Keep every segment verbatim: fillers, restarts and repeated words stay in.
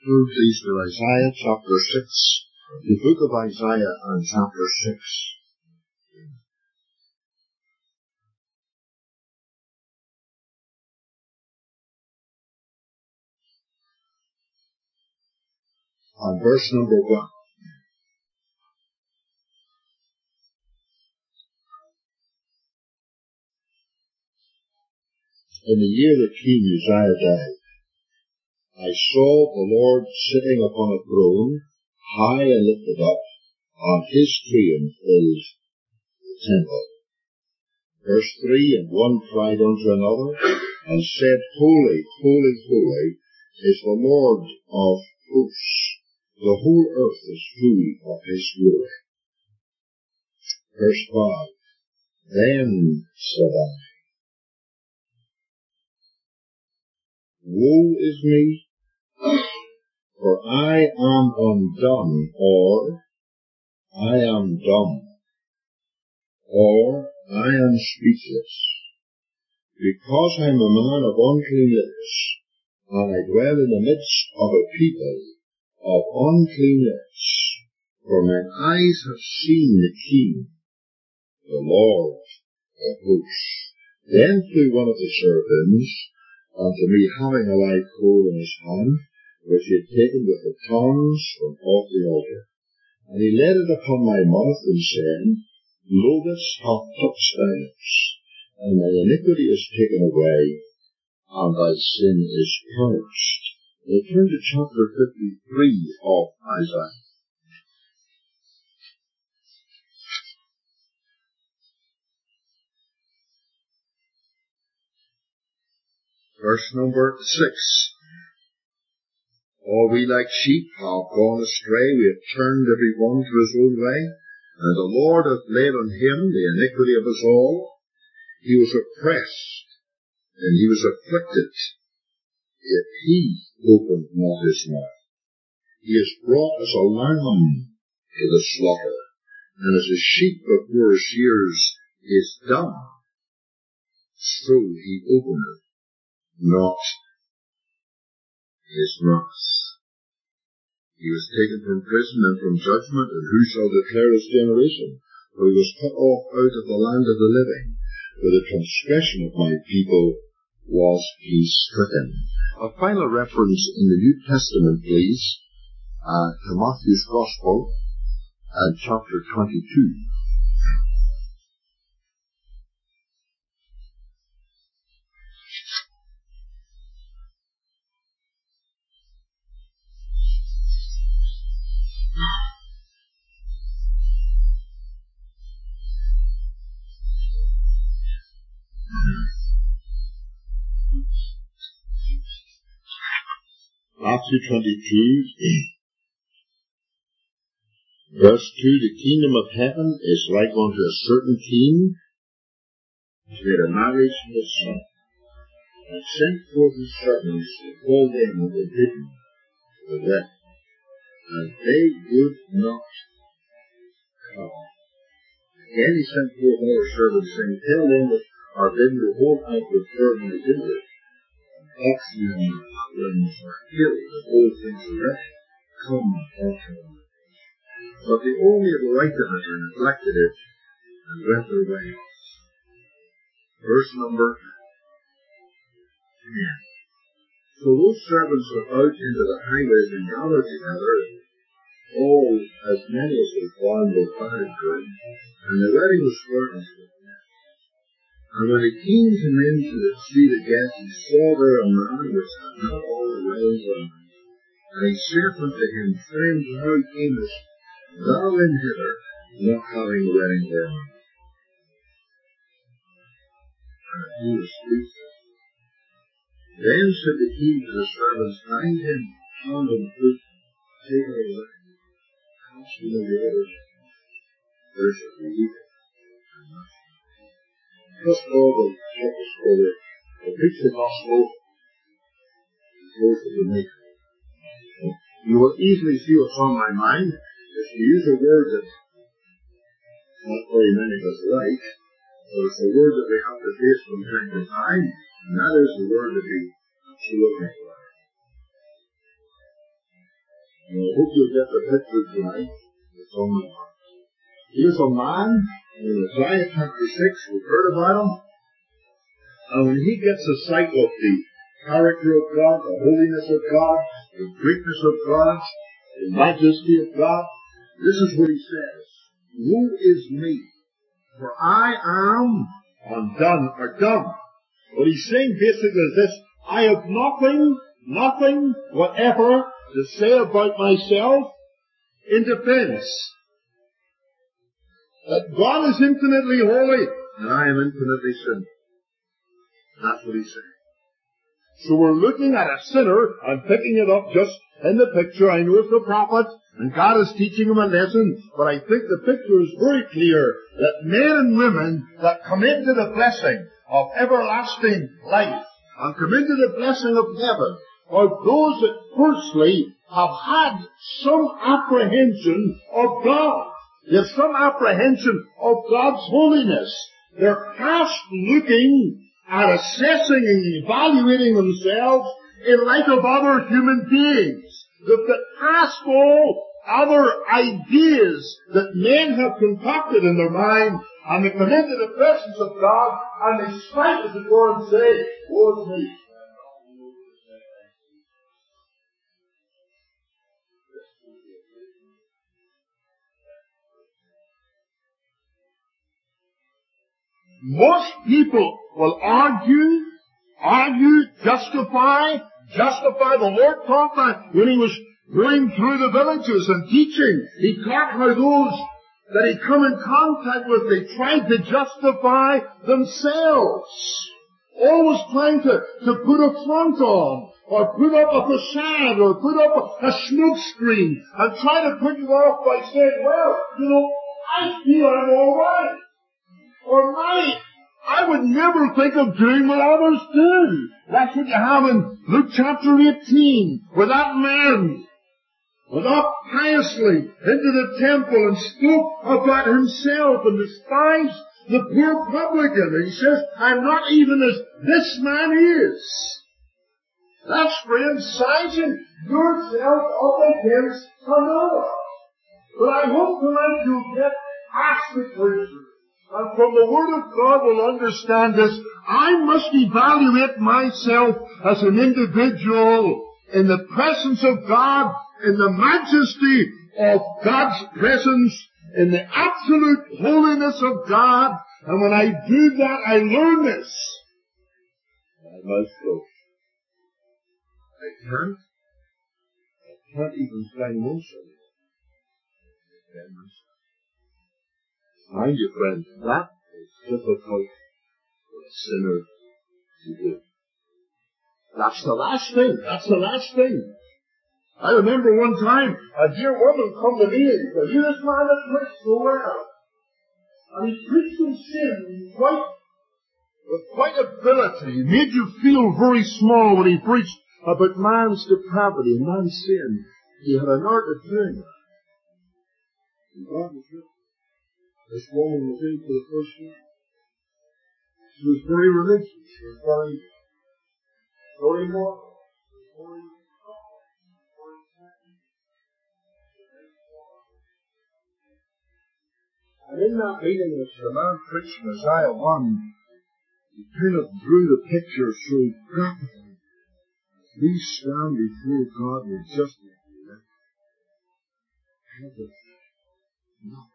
through, please, to Isaiah chapter six. The book of Isaiah and chapter six. And verse number one. In the year that King Uzziah died, I saw the Lord sitting upon a throne, high and lifted up, and his train filled the temple. Verse three, and one cried unto another, and said, Holy, holy, holy is the Lord of hosts. The whole earth is full of his glory. Verse five, then said I, Woe is me, for I am undone, or I am dumb, or I am speechless, because I am a man of unclean lips, and I dwell in the midst of a people of unclean lips, for mine eyes have seen the King, the Lord of hosts. Then flew one of the seraphims unto me, having a live coal in his hand, which he had taken with the tongs from off the altar. And he laid it upon my mouth, and said, Lo, this hath touched thy lips, and thy iniquity is taken away, and thy sin is purged. We'll turn to chapter fifty-three of Isaiah. Verse number six. All we like sheep have gone astray, we have turned every one to his own way, and the Lord hath laid on him the iniquity of us all. He was oppressed, and he was afflicted, yet he opened not his mouth. He is brought as a lamb to the slaughter, and as a sheep before his shears is dumb, so he openeth not his mouth. He was taken from prison and from judgment, and who shall declare his generation? For he was cut off out of the land of the living. For the transgression of my people was he stricken. A final reference in the New Testament, please, uh, to Matthew's Gospel, and chapter twenty-two. Matthew twenty-two, verse two, the kingdom of heaven is like unto a certain king, which made a marriage to his son, and sent forth his servants to call them that were bidden to the wedding, and they would not come. Again he sent forth other servants, saying, Tell them that are bidden, Behold, I prepare my dinner. Oxen and lambs are killed, and all things are ready. Come, unto me. But they all made light of it, and neglected it, and went their ways. Verse number ten. So those servants went out into the highways and gathered together, all as many as they found were found good, and the wedding was furnished with them. And when the king came in to see the guests, he saw there a man which had not all the wedding garments. And he saith unto him, Friend, how camest thou in hither, not having the wedding garments? And he was speechless. Then said the king to the servants, Bind him hand and foot, take him away, cast him in the other, there shall be weeping and gnashing. Just all the purpose for the, the preach the gospel and close to the maker. You will easily see what's on my mind if you use a word that not very many of us like, but it's a word that we have to face from time to time, and that is the word that we absolutely like. And I hope you'll get the picture tonight. It's on the heart. Here's a man in Isaiah chapter six. We've heard about him. And when he gets a sight of the character of God, the holiness of God, the greatness of God, the majesty of God, this is what he says. Woe is me, for I am undone or dumb. What he's saying basically is this: I have nothing, nothing whatever to say about myself in defense. That God is infinitely holy and I am infinitely sinful. That's what he's saying. So we're looking at a sinner and picking it up just in the picture. I know it's the prophet and God is teaching him a lesson, but I think the picture is very clear that men and women that come into the blessing of everlasting life and come into the blessing of heaven are those that firstly have had some apprehension of God. There's some apprehension of God's holiness. They're past looking at assessing and evaluating themselves in light of other human beings. They've got past all other ideas that men have concocted in their mind, and they come into the presence of God, and they smite, as it were, and say, woe is me. Most people will argue, argue, justify, justify. The Lord taught that when he was going through the villages and teaching. He taught how those that he come in contact with, they tried to justify themselves. Always trying to, to put a front on, or put up a facade, or put up a, a smoke screen, and try to put it off by saying, well, you know, I feel I'm all right. Or my, I would never think of doing what others do. That's what you have in Luke chapter eighteen, where that man went up piously into the temple and spoke about himself and despised the poor publican. And he says, I'm not even as this man is. That's, friends, sizing yourself up against another. But I hope tonight you'll get past the preacher, and from the Word of God will understand this. I must evaluate myself as an individual in the presence of God, in the majesty of God's presence, in the absolute holiness of God. And when I do that, I learn this. I must go. I can't. I can't even find myself. Mind you, friends, that is difficult for a sinner to do. That's the last thing. That's the last thing. I remember one time a dear woman come to me and said, "You this man that preached so well." And he preached in sin quite, with quite ability. He made you feel very small when he preached about man's depravity and man's sin. He had an art of doing that. And God was with him. This woman was in for the first time. She was very religious. She was very, very moral. Very, and in that meeting, as the man preached in Isaiah one, he kind of drew the picture so graphically. We stand before God with just like nothing.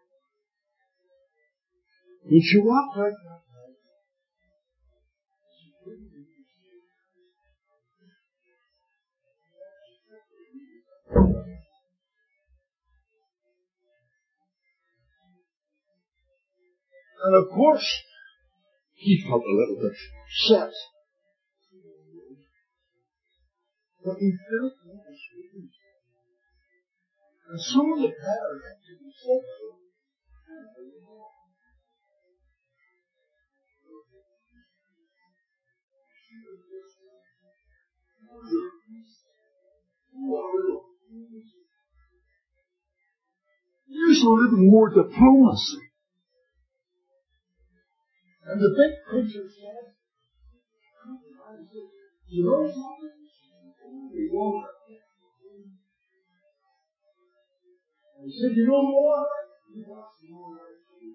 When she walked like that, and of course, he felt a little bit upset. But he felt what was speaking. And some of the pattern actually said so. Use a little more diplomacy. And the big preacher said, you know something? We won't. said, you know what? You got some more right here.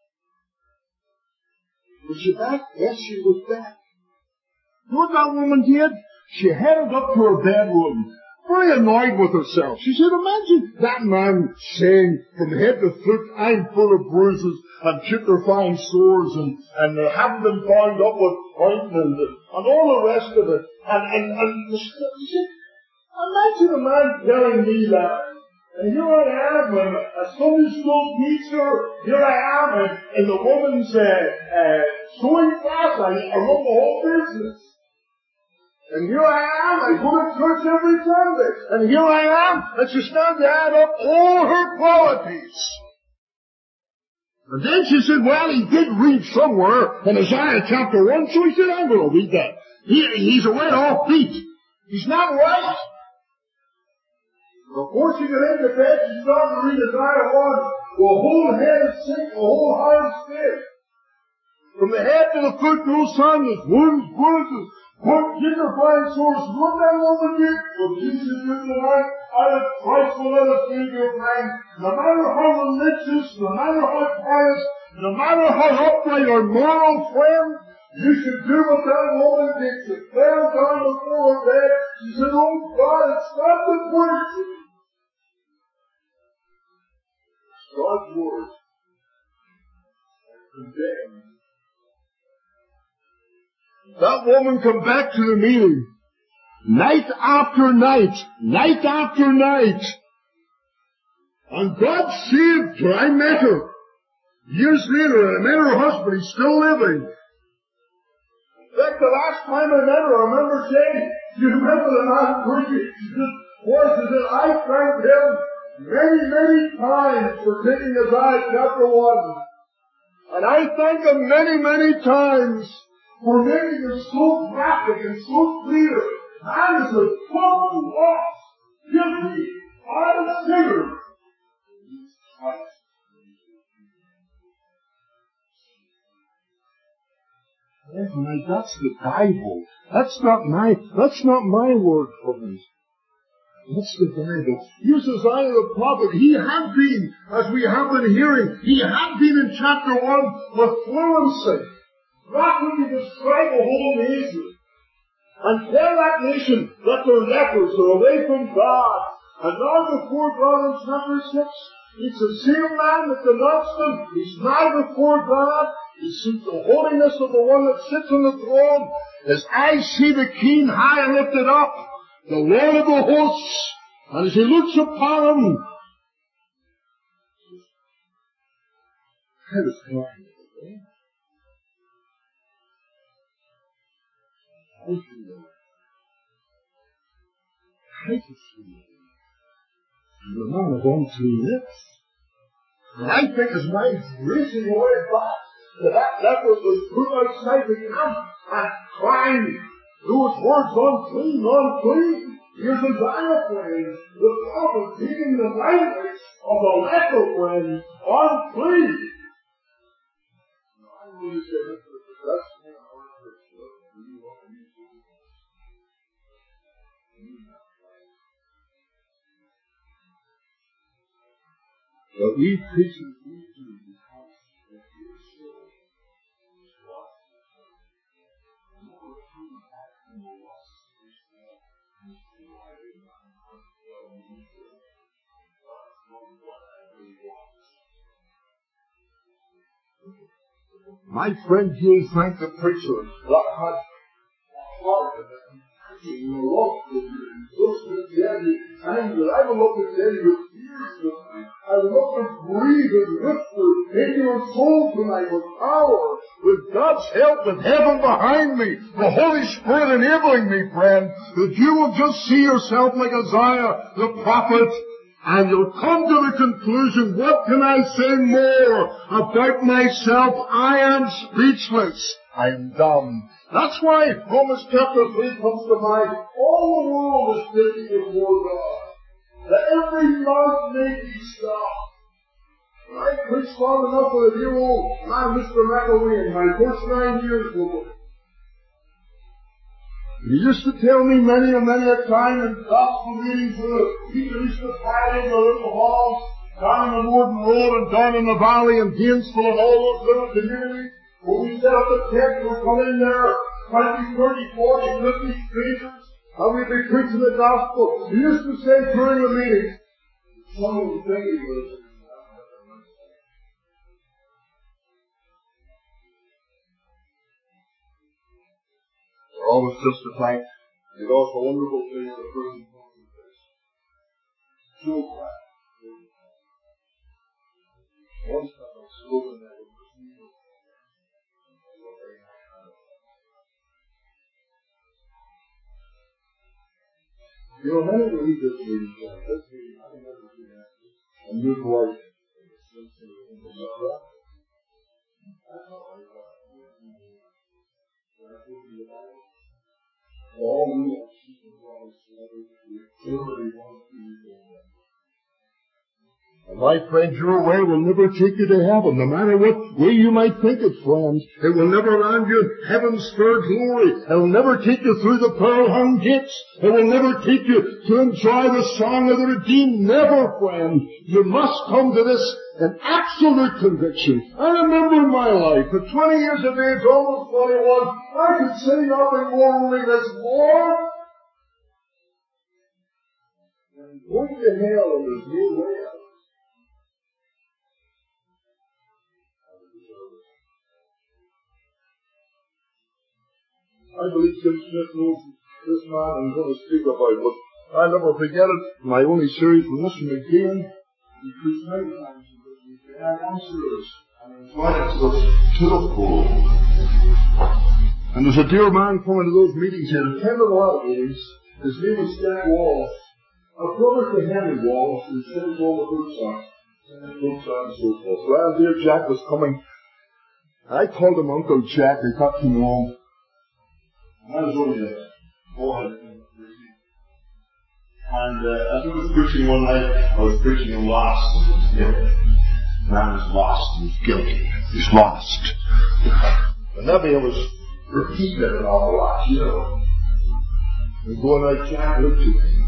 Was she back? Yes, she was back. You know what that woman did? She headed up to her bedroom, very annoyed with herself. She said, imagine that man saying from head to foot, I'm full of bruises and putrefying sores and, and uh, haven't been bound up with ointment and, and all the rest of it. And, and, and she said, imagine a man telling me that. And here I am, and a Sunday school teacher, here I am, and, and the woman's uh, uh, sewing class, I, I run the whole business. And here I am, I go to church every Sunday. And here I am, and she's starting to add up all her qualities. And then she said, well, he did read somewhere in Isaiah chapter one, so he said, I'm going to read that. He, he's a way off beat. He's not right. Before she got into bed, she started to read Isaiah one. The whole head is sick, the whole heart is sick. From the head to the foot, no son, there's wounds, bruises, put putrefying sores. What that woman did? Well, Jesus did tonight. I have Christ will let us be your friend. No matter how religious, no matter how pious, no matter how upright or moral friend, you should do what that woman did. She fell down before her bed. She said, oh God, it's not the preaching. It's God's word. Condemned. That woman come back to the meeting. Night after night. Night after night. And God saved her. I met her. Years later, I met her husband. He's still living. In fact, the last time I met her, I remember saying, do you remember the man preaching? She said, boy, she said, I thanked him many, many times for taking Isaiah chapter one. And I thank him many, many times for making it so graphic and so clear. Man is a total lost, guilty, honest sinner. Anyway, that's the Bible. That's not my, that's not my word for me. That's the Bible. Here's Isaiah the prophet. He had been, as we have been hearing, he had been in chapter one with fluency. Rapidly describe a whole nation. And tell that nation that they're lepers, they're away from God. And now before God in chapter six, it's the same man that denounced them. He's now before God. He sees the holiness of the one that sits on the throne. His eyes see the King high and lifted up, the Lord of the hosts. And as he looks upon him, I was talking today. I feel I can see it. And the man of unclean lips. And I think his mind's racing away back to that leper was put outside the camp and crying those words, unclean, unclean. Here's Isaiah friend, the prophet speaking the language of the leper friend, unclean. I really said this was the best thing I heard for sure. But we Christians need to because of your soul is what and what we're coming back from the lost is that is provided by our well nature. That's not what I really want. My friend here thanked the preacher that had heart of it and preaching the love of you and close to the end anger. I would love to tell you tears tonight. I would love to breathe and whisper in your soul tonight with power, with God's help, with heaven behind me, the Holy Spirit enabling me, friend, that you will just see yourself like Isaiah the prophet, and you'll come to the conclusion, what can I say more about myself? I am speechless. I am dumb. That's why Romans chapter three comes to mind. All the world is guilty before God. That every mouth may be stopped. I preached long enough with a dear old man, Mister McElwain, my first nine years with him. He used to tell me many and many a time in gospel meetings where the people used to pile in the little halls, down in the Morden Road and down in the valley and Gainesville and all those little communities where we set up the tent, we'll come in there, twenty, thirty, forty, fifty strangers, and we'll be preaching the gospel. He used to say during the meeting, some of the things was, they're always justifying. It also wonderful thing for the person who comes to this. So glad. Once I was spoken that it was evil. You know, many believe this meeting, this meeting, I can never do that. A new voice. That's all I got. All we are seeking for is everybody wants to be there. And my friend, your way will never take you to heaven, no matter what way you might think it, friends. It will never land you in heaven's fair glory. It will never take you through the pearl-hung gates. It will never take you to enjoy the song of the redeemed. Never, friend. You must come to this in absolute conviction. I remember in my life, at twenty years of age, almost twenty-one, I could say nothing more only this, Lord, I'm going to hell and there's no way out. I believe Jim Smith knows this man I'm going to speak about, but I'll never forget it. My only series with Mister McGinn, he preached many times. And I one series, and I enjoyed it to the, to the full. And there's a dear man coming to those meetings. He had attended a lot of meetings. His name was Jack Walsh. A brother to Henry Walsh, who sent home a good song. And good song and so forth. So as dear Jack was coming, I called him Uncle Jack. I got to know him. I was only a boy. And uh, as I was preaching one night, I was preaching a lost and guilty. Man was lost and guilty. He's lost. And maybe I was repeating it all a lot, you know. And going like Jack looked at me.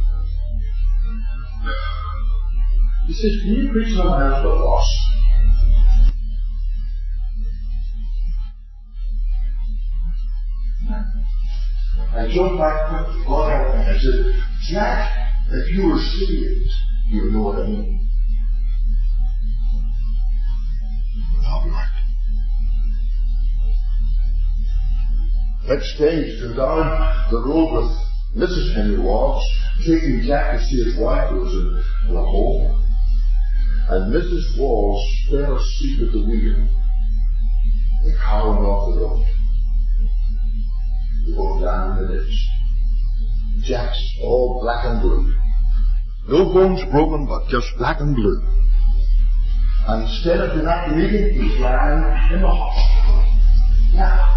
He said, can you preach someone else but lost? I jumped back quickly, got out and I said, Jack, if you were saved, you would know what I mean. All right. Next day, he came down the road with Missus Henry Walsh, taking Jack to see his wife, who was in, in a home. And Missus Walsh fell asleep at the wheel. The car went off the road. Going down in the ditch. Jack's all black and blue. No bones broken, but just black and blue. And instead of that meeting, he's lying in the hospital. Yeah.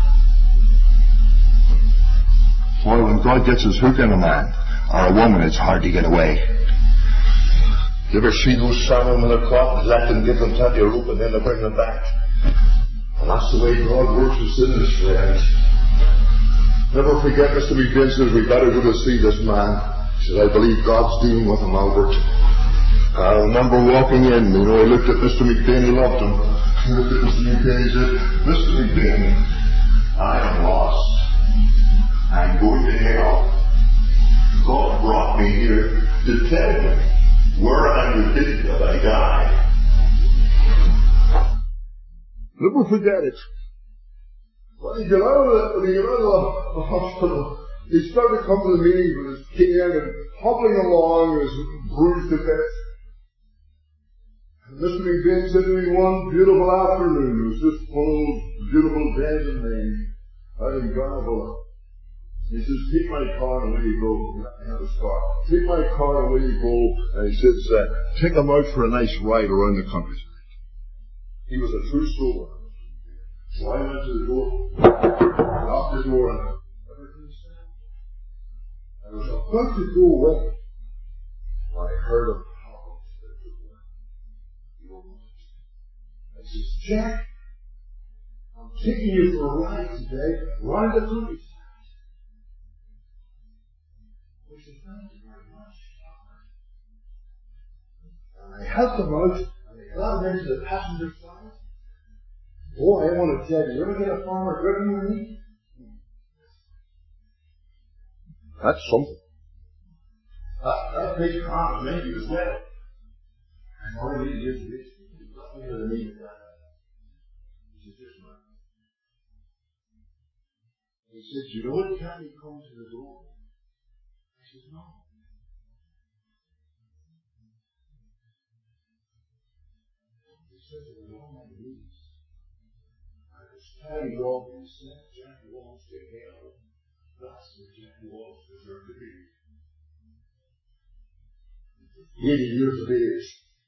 Boy, when God gets his hook in a man, or a woman, it's hard to get away. You ever see those salmon when they're caught and let them give them plenty of rope and then they bring them back? And that's the way God works with sinners, friends. Never forget, Mister McGinn says, we better go to see this man. He said, I believe God's dealing with him, Albert. I remember walking in, you know, I looked at Mister McGinn, he loved him. He looked at Mister McGinn, he said, Mister McGinn, I am lost. I'm going to hell. God brought me here to tell me where I am headed that I die. Never forget it. When he got out of the, when he got out of the, the hospital, he started to come to the meeting with his cane and hobbling along, his bruised to death. And Mister McGinn said to me one beautiful afternoon, it was just one of those beautiful days in May, out in Garnavilla. He says, take my car and away you go. I have a car. Take my car and away you go. And he says, uh, take him out for a nice ride around the countryside. He was a true soul. So I went to the door, knocked the door, and everything was set. I was about to go away when I heard him talk. I says, Jack, I'm taking you for a ride today, around the countryside. I said, thank you very much. And I helped them out, and they got them into the passenger side. Oh, I want to tell you, you ever get a farmer driven with me? That's something. That, that big farmer made you as well. And all these years of this, he's got me to the meat of that. He says, this man. He says, you know what time he comes to the door? I says, no. He says, it was on my knees. I was telling God, he sent Jack Walsh to hell. That's what Jack Walsh deserved to be. Eighty years of age.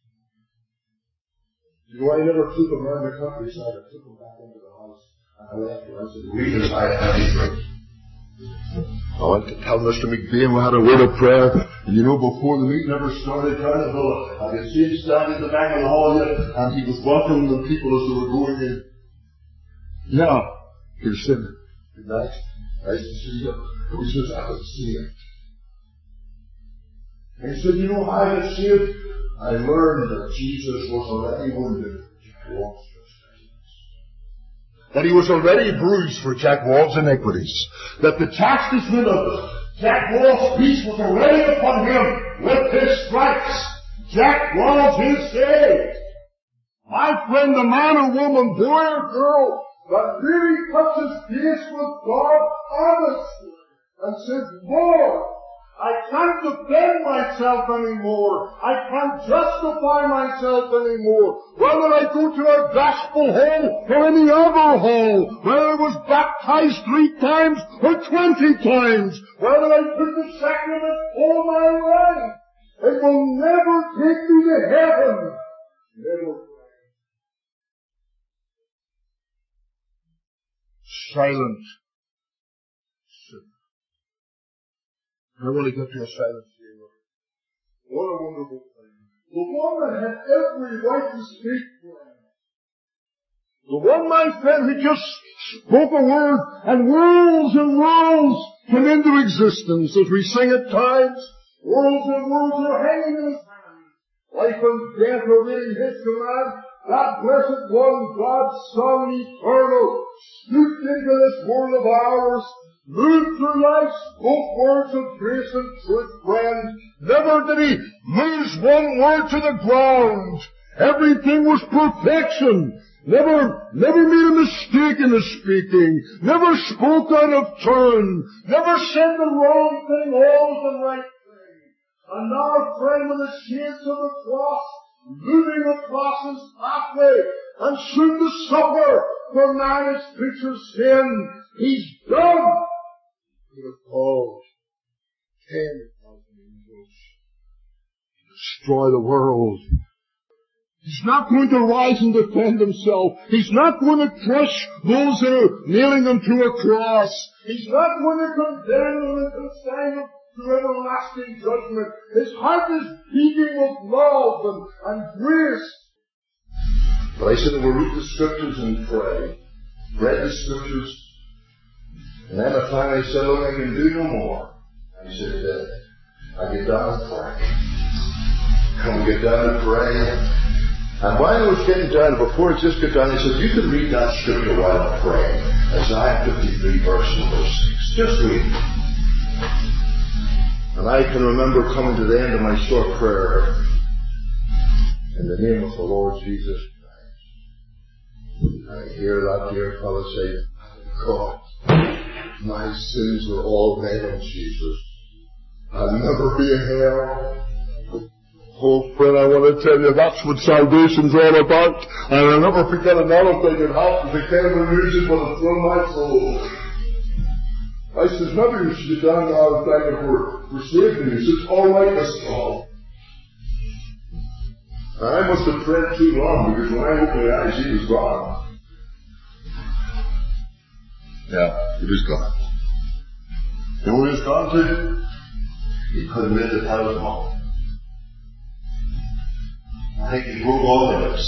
You know, I never took him around the countryside. I took him back into the house. And I left him. I said, read I had a drink. I went to tell Mister McBain we had a word of prayer. And you know, before the meeting ever started, down the hill, I could see him standing at the back of the hall yet, and he was welcoming the people as they were going in. Yeah. He was saying, good night. Nice to see you. He says, I could see it. And he said, you know how I could see it? I learned that Jesus was already wounded for Jack Wall's trespasses. That he was already bruised for Jack Wall's iniquities. That the chastisement of Jack Wall's peace was already upon him with his stripes. Jack Wall's is saved. My friend, a man or woman, boy or girl, that really touches base with God honestly and says, Lord, I can't defend myself anymore. I can't justify myself anymore. Whether I go to a gospel hole or any other hole, whether I was baptized three times or twenty times, whether I took the sacrament all my life, it will never take me to heaven. Never. Silent. I want to get to a silent here. What a wonderful thing. The one that had every right to speak for him. The one, my friend, who just spoke a word and worlds and worlds came into existence, as we sing at times. Worlds and worlds are hanging in his hand. Life and death are within his command. That blessed one, God's Son eternal, stooped into this world of ours, moved through life, spoke words of grace and truth, friend. Never did he lose one word to the ground. Everything was perfection. Never, never made a mistake in his speaking. Never spoke out of turn. Never said the wrong thing, always the right thing. And now, friend, with the shades of the cross looming across his pathway, and soon to suffer for man's creature's sin, he's done. He would have called ten thousand angels to destroy the world. He's not going to rise and defend himself. He's not going to crush those that are nailing him to a cross. He's not going to condemn them and consign them to everlasting judgment. His heart is beating with love and, and grace. But I said, we'll read the scriptures and pray. Read the scriptures. And then I finally said, look, I can do no more. And he said, uh, I get down and pray. Come get down and pray. And while I was getting down, before I just got down, he said, you can read that scripture while I'm praying. Isaiah fifty-three, verse number six. Just read it. And I can remember coming to the end of my short prayer. In the name of the Lord Jesus Christ. And I hear that dear fellow say, God, my sins are all made on Jesus. I'll never be in hell. Oh, friend, I want to tell you, that's what salvation's all about. And I'll never forget another thing that happened. It came in music when it thrilled my soul. I says, maybe you should get down now and thank him for, for saving me. He says, all right, Mister Paul. I must have prayed too long, because when I opened my eyes, he was gone. Yeah, he was gone. You know where he was gone to? He could have made the thousand more. I think he broke all the lips.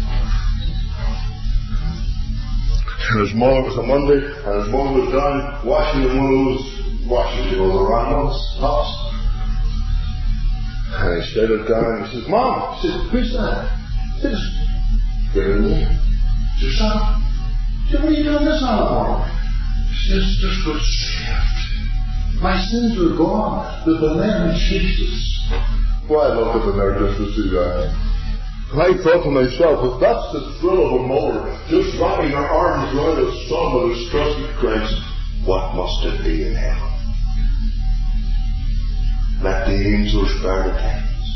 And his mother was a Monday, and his mother was down washing in one of those washing, you know, the round ones, tops. And I started down. He says, Mom, he says, who's that? He says, there it is. He says, son, he said, what are you doing this on for? He says, just got saved. My sins are gone. There's a man of Jesus. Well, I looked up in there just to see that. And I thought to myself, if that's the thrill of a mother, just wrapping her arms around a son that has trusted Christ, what must it be in heaven? Let the angels bear the tents.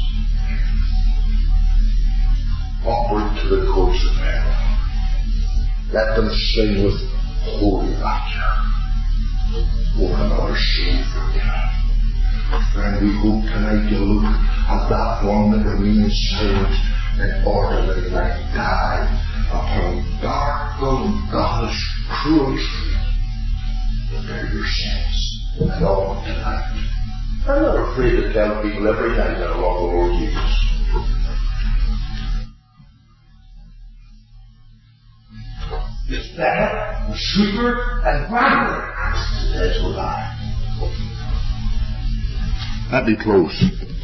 Upward to the courts of heaven. Let them sing with holy laughter. Or another soul forgiven. Friend, we hope tonight to look at that one that remains silent in order that he might die upon dark, godless, cruel tree. Prepare your sins and all tonight. I'm not afraid to tell people every night that I love the Lord Jesus. It's better, and sweeter, and grander. That's what I. Let me close.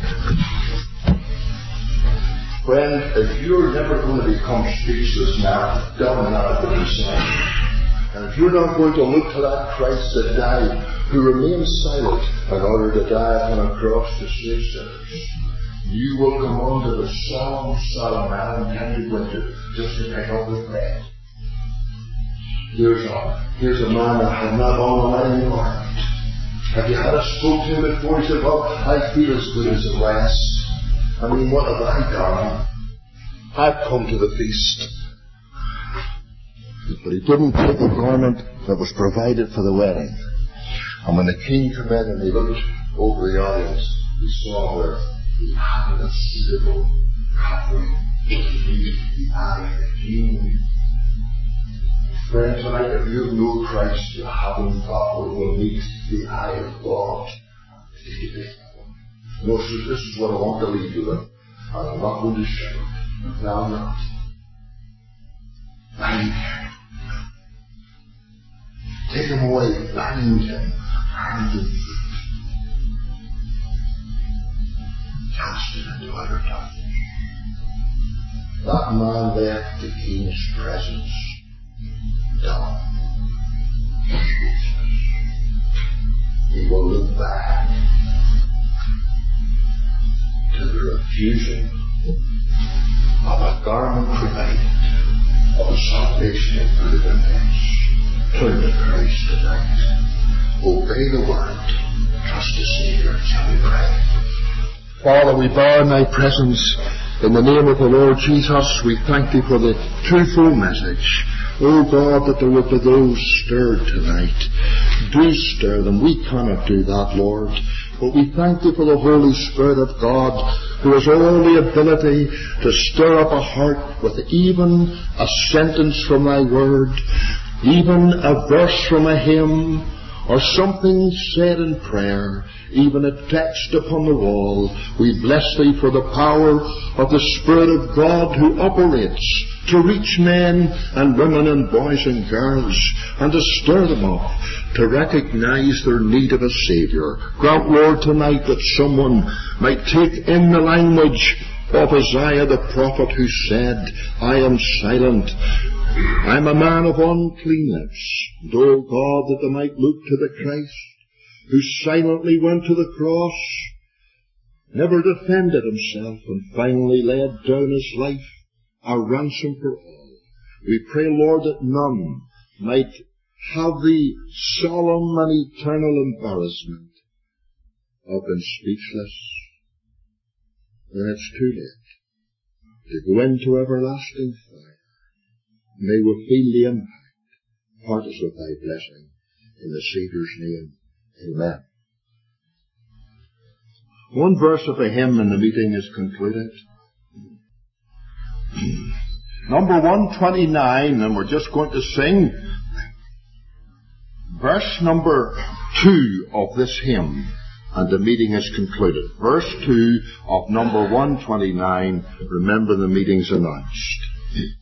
Friend, if you're never going to become speechless now, don't not what you say. And if you're not going to look to that Christ that died, who remained silent in order to die upon a cross to save sinners, you will come on to the solemn, solemn Valentine's winter just to pick up the bread. Here's a, here's a man that had not on a linen garment. Have you had a spoke to him before? He said, well, I feel as good as the rest. I mean, what have I done? I've come to the feast. But he didn't take the garment that was provided for the wedding. And when the king came in and he looked over the audience, he saw where he had a suitable covering to meet the eye of the king. Friend, tonight, if you know Christ, you haven't got what will meet the eye of God. No, so this is what I want to leave you with. And I'm not going to shout. No, I'm not. Bind him. Take him away. Bind him. Hand and feet. Cast it into utter darkness. That man left the king's presence. Dumb. He will look back to the refusal of a garment provided, of a salvation included in this. Turn to Christ tonight. Obey the word. Trust the Savior. Shall we pray? Father, we bow in thy presence. In the name of the Lord Jesus, we thank thee for the truthful message. O God, that there would be those stirred tonight. Do stir them. We cannot do that, Lord. But we thank thee for the Holy Spirit of God, who has all the ability to stir up a heart with even a sentence from thy word, even a verse from a hymn, or something said in prayer, even a text upon the wall. We bless thee for the power of the Spirit of God who operates to reach men and women and boys and girls, and to stir them up to recognize their need of a Saviour. Grant, Lord, tonight that someone might take in the language of Isaiah the prophet, who said, I am silent, I am a man of unclean lips. And, O God, that they might look to the Christ who silently went to the cross, never defended himself, and finally laid down his life a ransom for all. We pray, Lord, that none might have the solemn and eternal embarrassment of being speechless when it's too late to go into everlasting fire. May we feel the impact. Part us with thy blessing. In the Saviour's name, amen. One verse of a hymn and the meeting is concluded. Number one twenty-nine, and we're just going to sing verse number two of this hymn, and the meeting is concluded. Verse two of number one twenty-nine, remember the meeting's announced.